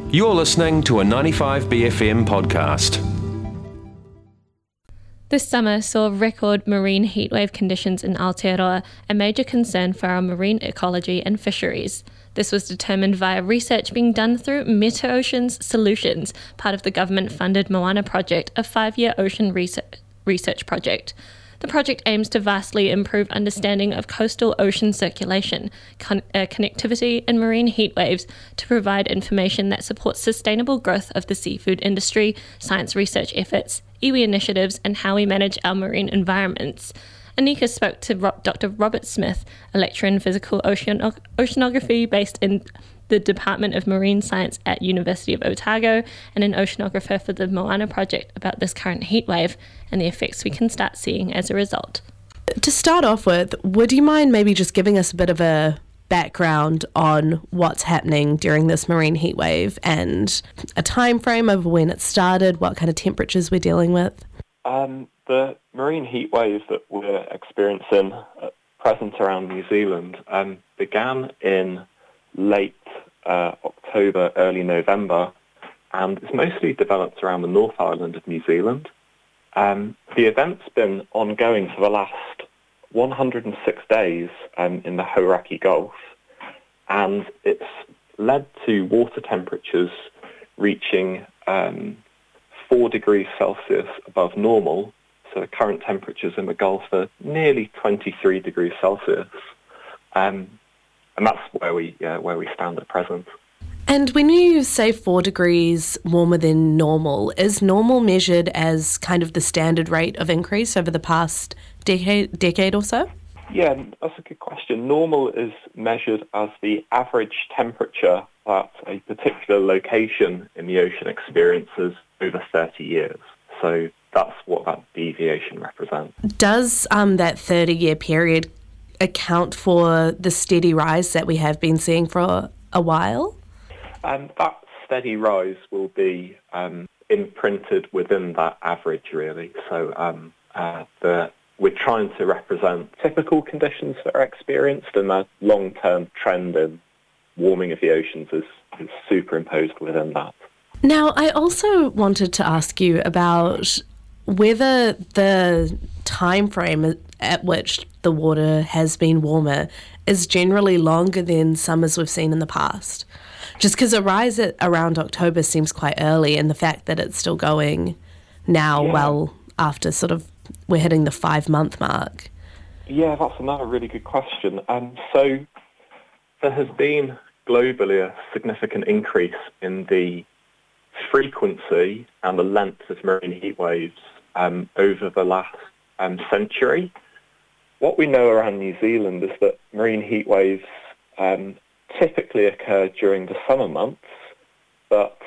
You're listening to a 95BFM podcast. This summer saw record marine heatwave conditions in Aotearoa, a major concern for our marine ecology and fisheries. This was determined via research being done through MetaOceans Solutions, part of the government-funded Moana project, a 5-year ocean research project. The project aims to vastly improve understanding of coastal ocean circulation, connectivity and marine heatwaves to provide information that supports sustainable growth of the seafood industry, science research efforts, iwi initiatives and how we manage our marine environments. Anika spoke to Dr. Robert Smith, a lecturer in physical oceanography based in the Department of Marine Science at University of Otago and an oceanographer for the Moana project about this current heatwave and the effects we can start seeing as a result. To start off with, would you mind maybe just giving us a bit of a background on what's happening during this marine heatwave and a time frame of when it started, what kind of temperatures we're dealing with? The marine heatwave that we're experiencing at present around New Zealand began in late October, early November, and it's mostly developed around the North Island of New Zealand. The event's been ongoing for the last 106 days in the Hauraki Gulf, and it's led to water temperatures reaching 4 degrees Celsius above normal. So the current temperatures in the Gulf are nearly 23 degrees Celsius. And that's where we stand at present. And when you say 4 degrees warmer than normal, is normal measured as kind of the standard rate of increase over the past decade or so? Yeah, that's a good question. Normal is measured as the average temperature that a particular location in the ocean experiences over 30 years. So that's what that deviation represents. Does that 30-year period account for the steady rise that we have been seeing for a while? That steady rise will be imprinted within that average, really. So we're trying to represent typical conditions that are experienced, and that long-term trend in warming of the oceans is superimposed within that. Now, I also wanted to ask you about whether the time frame at which the water has been warmer is generally longer than summers we've seen in the past. Just because a rise at around October seems quite early, and the fact that it's still going now, well after sort of we're hitting the 5-month mark. Yeah, that's another really good question. So there has been globally a significant increase in the frequency and the length of marine heat waves over the last century. What we know around New Zealand is that marine heat waves typically occur during the summer months, but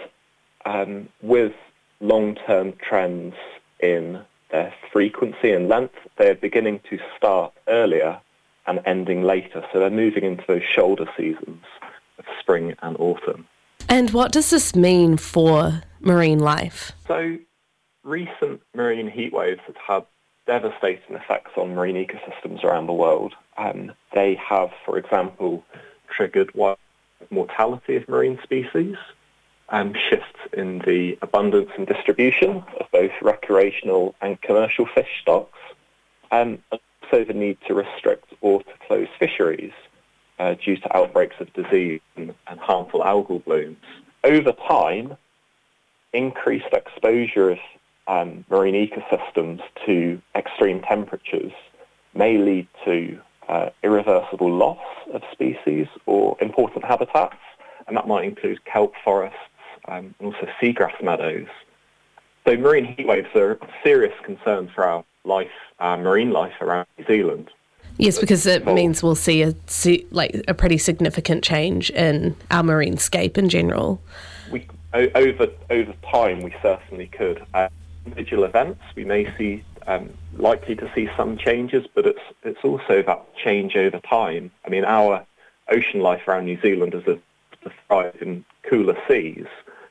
with long-term trends in their frequency and length, they're beginning to start earlier and ending later. So they're moving into those shoulder seasons of spring and autumn. And what does this mean for marine life? So recent marine heat waves have had devastating effects on marine ecosystems around the world. They have, for example, triggered wide mortality of marine species, shifts in the abundance and distribution of both recreational and commercial fish stocks, and also the need to restrict or to close fisheries due to outbreaks of disease and harmful algal blooms. Over time, increased exposure of marine ecosystems to extreme temperatures may lead to irreversible loss of species or important habitats, and that might include kelp forests and also seagrass meadows. So marine heat waves are a serious concern for our marine life around New Zealand. Yes, because it means we'll see a pretty significant change in our marine scape in general. Over time, we certainly could. Individual events, we may see likely to see some changes, but it's also that change over time. I mean, our ocean life around New Zealand is to thrive in cooler seas.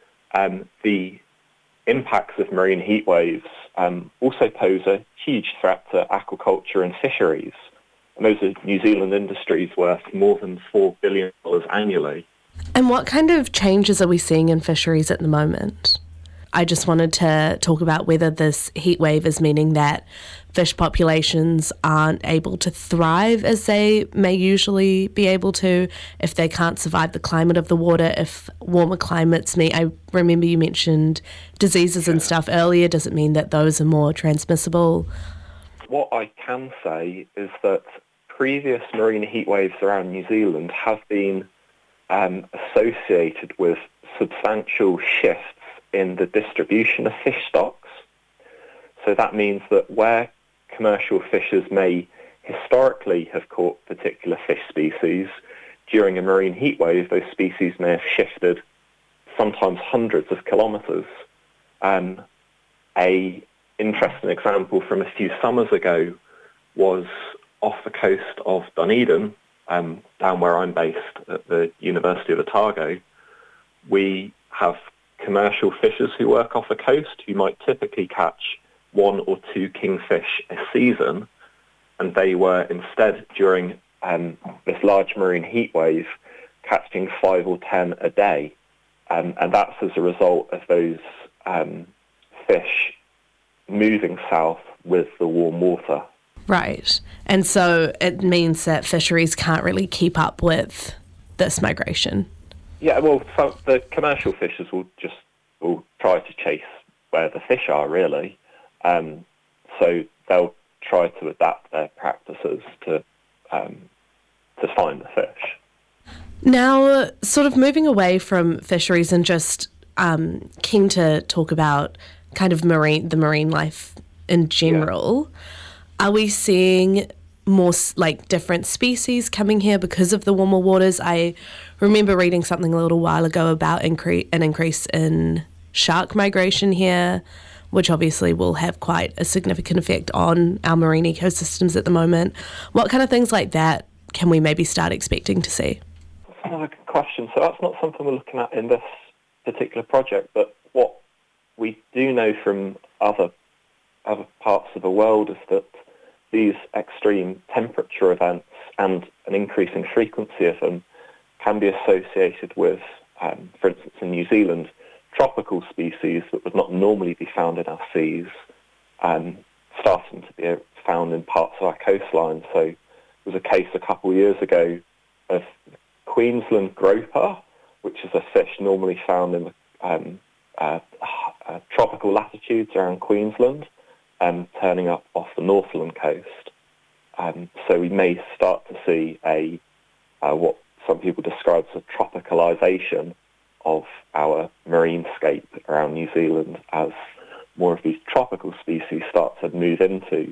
The impacts of marine heat waves also pose a huge threat to aquaculture and fisheries. And those are New Zealand industries worth more than $4 billion annually. And what kind of changes are we seeing in fisheries at the moment? I just wanted to talk about whether this heat wave is meaning that fish populations aren't able to thrive as they may usually be able to, if they can't survive the climate of the water, if warmer climates mean, I remember you mentioned diseases and stuff earlier, does it mean that those are more transmissible? What I can say is that previous marine heat waves around New Zealand have been associated with substantial shifts in the distribution of fish stocks. So that means that where commercial fishers may historically have caught particular fish species, during a marine heat wave, those species may have shifted sometimes hundreds of kilometres. A interesting example from a few summers ago was off the coast of Dunedin, down where I'm based at the University of Otago. We have commercial fishers who work off the coast who might typically catch 1 or 2 kingfish a season, and they were instead during this large marine heat wave catching 5 or 10 a day, and that's as a result of those fish moving south with the warm water. Right. And so it means that fisheries can't really keep up with this migration. Yeah, well, so the commercial fishers will try to chase where the fish are, really. So they'll try to adapt their practices to find the fish. Now, sort of moving away from fisheries and just keen to talk about kind of the marine life in general, are we seeing more like different species coming here because of the warmer waters? I remember reading something a little while ago about an increase in shark migration here, which obviously will have quite a significant effect on our marine ecosystems at the moment. What kind of things like that can we maybe start expecting to see? That's another good question. So that's not something we're looking at in this particular project, but what we do know from other parts of the world is that these extreme temperature events and an increasing frequency of them can be associated with, for instance, in New Zealand, tropical species that would not normally be found in our seas, starting to be found in parts of our coastline. So there was a case a couple of years ago of Queensland groper, which is a fish normally found in tropical latitudes around Queensland, turning up off the Northland coast. So we may start to see what some people describe as a tropicalisation of our marinescape around New Zealand as more of these tropical species start to move into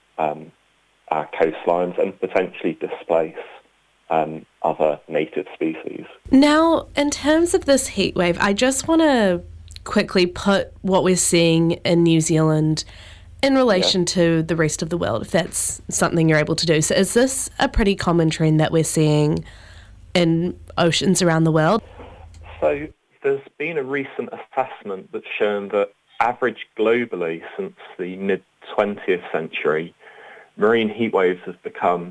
our coastlines and potentially displace other native species. Now, in terms of this heat wave, I just want to quickly put what we're seeing in New Zealand in relation to the rest of the world, if that's something you're able to do. So is this a pretty common trend that we're seeing in oceans around the world? So there's been a recent assessment that's shown that average globally since the mid-20th century, marine heat waves have become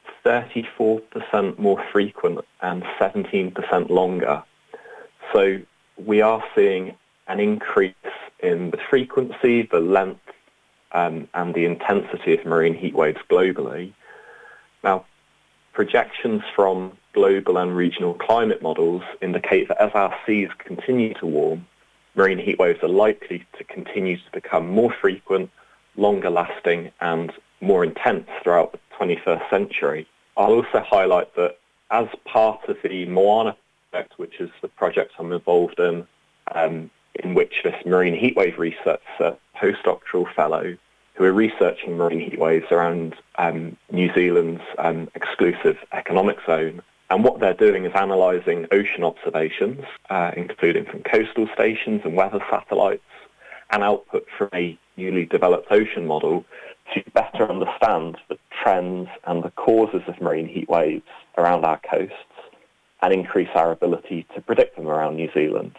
34% more frequent and 17% longer. So we are seeing an increase in the frequency, the length, and the intensity of marine heat waves globally. Now, projections from global and regional climate models indicate that as our seas continue to warm, marine heat waves are likely to continue to become more frequent, longer lasting, and more intense throughout the 21st century. I'll also highlight that as part of the Moana project, which is the project I'm involved in which this marine heatwave researcher, postdoctoral fellow, who are researching marine heatwaves around New Zealand's exclusive economic zone. And what they're doing is analysing ocean observations, including from coastal stations and weather satellites, and output from a newly developed ocean model to better understand the trends and the causes of marine heat waves around our coasts and increase our ability to predict them around New Zealand.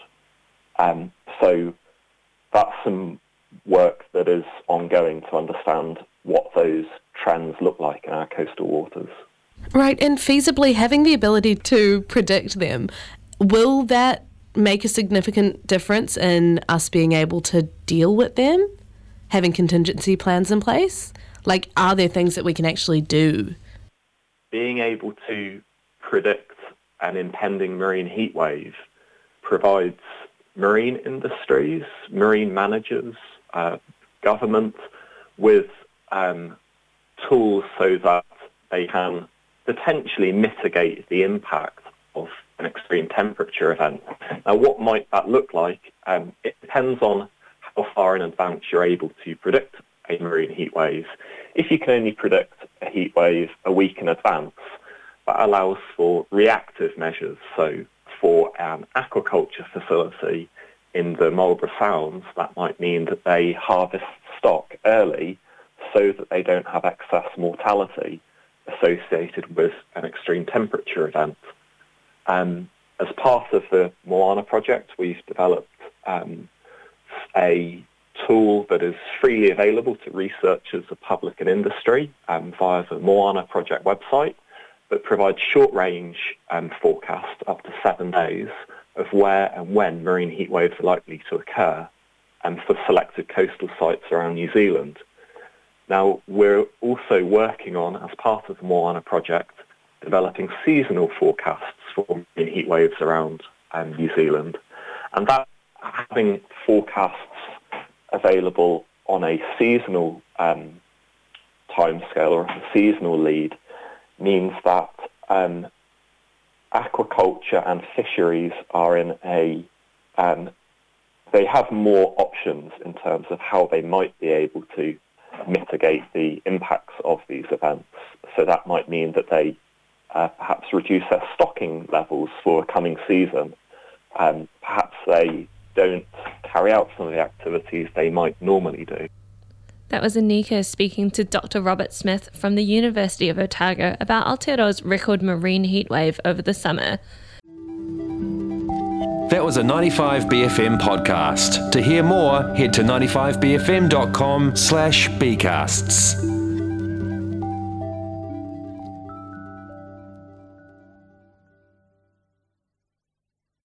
So that's some work that is ongoing to understand what those trends look like in our coastal waters. Right, and feasibly having the ability to predict them, Will that make a significant difference in us being able to deal with them, having contingency plans in place? Like, are there things that we can actually do? Being able to predict an impending marine heat wave provides marine industries, marine managers, government with tools so that they can potentially mitigate the impact of an extreme temperature event. Now, what might that look like? It depends on how far in advance you're able to predict a marine heat wave. If you can only predict a heat wave a week in advance, that allows for reactive measures. So for an aquaculture facility in the Marlborough Sounds, that might mean that they harvest stock early so that they don't have excess mortality associated with an extreme temperature event. As part of the Moana project, we've developed a tool that is freely available to researchers, the public and industry via the Moana project website, that provides short-range forecasts up to 7 days of where and when marine heat waves are likely to occur for selected coastal sites around New Zealand. Now, we're also working on, as part of the Moana project, developing seasonal forecasts for marine heat waves around New Zealand. And that having forecasts available on a seasonal timescale or a seasonal lead means that aquaculture and fisheries are in a they have more options in terms of how they might be able to mitigate the impacts of these events. So that might mean that they perhaps reduce their stocking levels for a coming season. Perhaps they don't carry out some of the activities they might normally do. That was Anika speaking to Dr. Robert Smith from the University of Otago about Aotearoa's record marine heatwave over the summer. That was a 95BFM podcast. To hear more, head to 95bfm.com/bcasts.